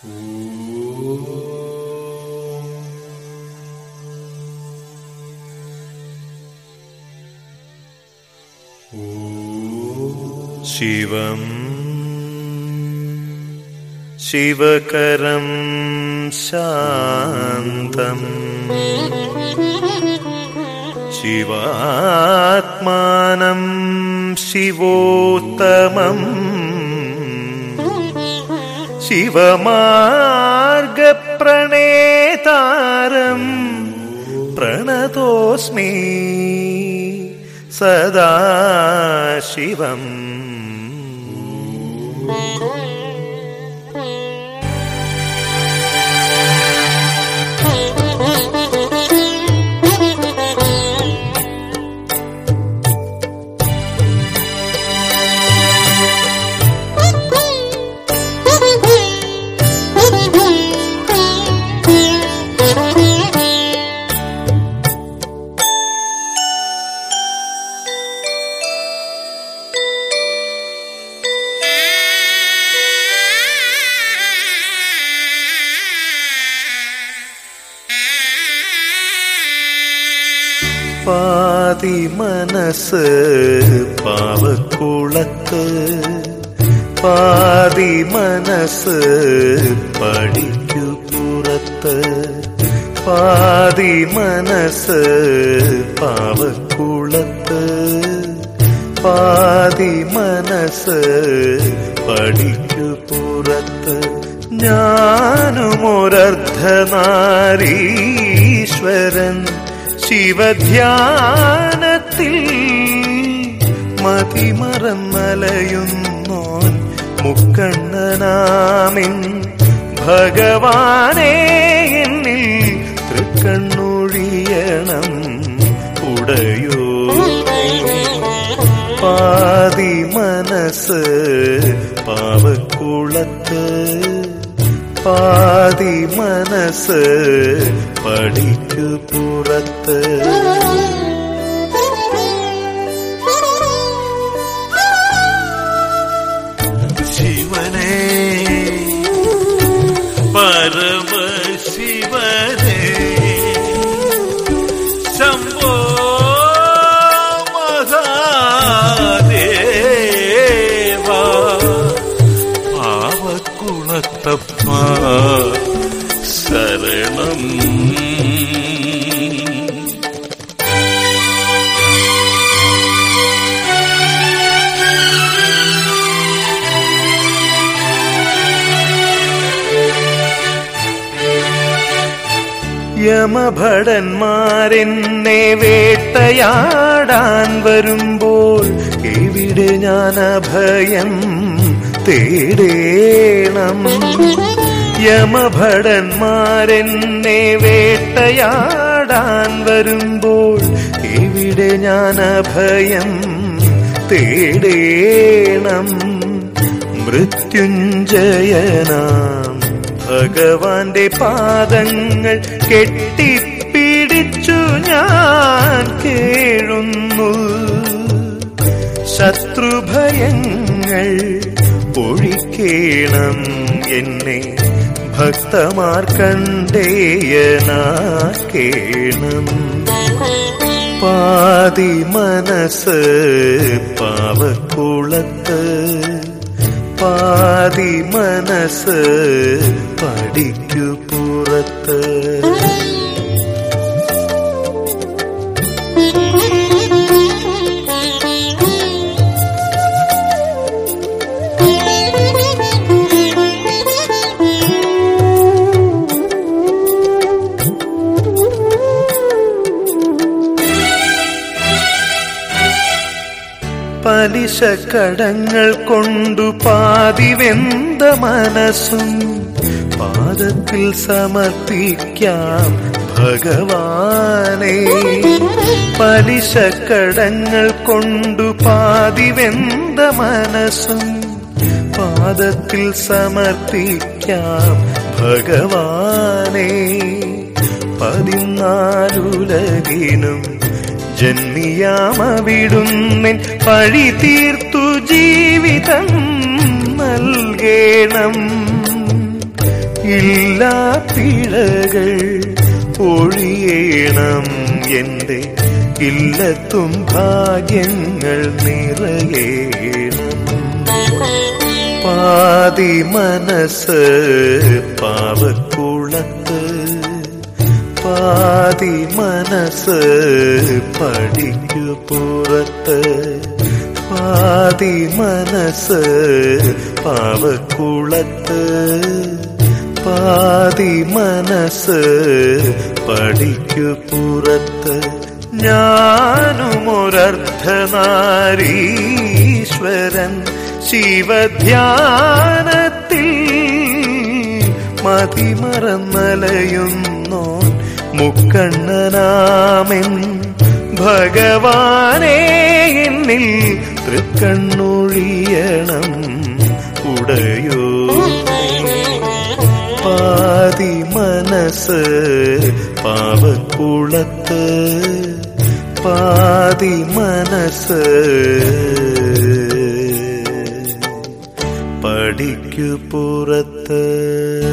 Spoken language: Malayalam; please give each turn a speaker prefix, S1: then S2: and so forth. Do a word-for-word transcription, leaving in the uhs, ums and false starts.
S1: ശിവം ശിവകരം ശാന്തം ശിവാത്മാനം ശിവോത്തമം ശിവമാർഗപ്രണേതാരം പ്രണതോസ്മി സദാശിവം. പാതി മനസ്സ് പാവക്കുളത്ത്, പാതി മനസ്സ് പഠിക്കു പുറത്ത്. പാതി മനസ്സ് പാവക്കുളത്ത്, പാതി മനസ്സ് പഠിക്കു പുറത്ത്. ഞാനുമൊരർദ്ധനാരീശ്വരൻ ശിവധ്യാനത്തിൽ മതിമറന്നലയുന്നോൻ മുക്കണ്ണനാമിൻ ഭഗവാനേ, എന്നിൽ തൃക്കണ്ണൊഴിയണം ഉടയോ. പാതി മനസ്സ് പാവക്കുളത്ത്, പാതി മനസ്സ് പഠിക്കു പുറത്ത്. ശിവനേ പരമശിവനേ ശംഭോ മഹാദേവ, പാവക്കുളത്തപ്പ ശരണം. യമഭടന്മാരെന്നെ വേട്ടയാടാൻ വരുമ്പോൾ എവിടെ ഞാൻ അഭയം തേടേണം. യമഭടന്മാരെന്നെ വേട്ടയാടാൻ വരുമ്പോൾ എവിടെ ഞാൻ അഭയം തേടേണം. മൃത്യുഞ്ജയനാം ഭഗവാന്റെ പാദങ്ങൾ കെട്ടിപ്പിടിച്ചു ഞാൻ കേഴുന്നു. ശത്രുഭയങ്ങൾ ഒഴിക്കേണം എന്നെ ഭക്തമാർക്കണ്ഡേയനാക്കേണം. പാതി മനസ്സ് പാവക്കുളത്ത്, പാതി മനസ്സ് പഠിക്കു പുറത്ത്. പലിശക്കടങ്ങൾ കൊണ്ടു പാതി വെന്ത മനസ്സും പാദത്തിൽ സമർപ്പിക്കാം ഭഗവാനേ. പലിശക്കടങ്ങൾ കൊണ്ടു പാതി വെന്ത മനസ്സും പാദത്തിൽ സമർപ്പിക്കാം ഭഗവാനേ. പതിനാലുലകിനും ജന്മിയാമവിടുന്നിൻ പഴി തീർത്തു ജീവിതം നൽകേണം. എല്ലാ പിഴകൾ ഒഴിയണം എന്റെ ഇല്ലത്തും ഭാഗ്യങ്ങൾ നിറയേണം. പാതി മനസ്സ് പാവക്കുളത്ത്, പാതി മനസ്സ് പടിക്കു പുറത്ത്, പാതി മനസ്സ് പാവക്കുളത്ത്, പാതി മനസ്സ് പടിക്കു പുറത്ത്. ഞാനുമൊരർദ്ധനാരീശ്വരൻ ശിവധ്യാനത്തിൽ മതിമറന്നലയുന്നോ മുക്കണ്ണനാമെൻ ഭഗവാനേ, എന്നിൽ തൃക്കണ്ണൊഴിയണം ഉടയോ. പാതി മനസ്സ് പാവക്കുളത്ത്, പാതി മനസ്സ് പടിക്കു പുറത്ത്.